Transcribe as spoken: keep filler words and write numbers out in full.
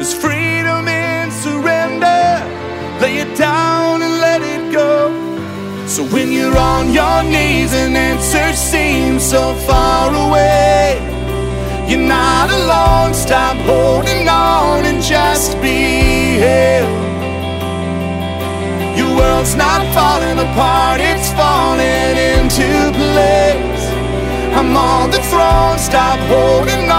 There's freedom in surrender. Lay it down and let it go. So when you're on your knees and answers seem so far away, you're not alone. Stop holding on and just be held. Your world's not falling apart, it's falling into place. I'm on the throne, stop holding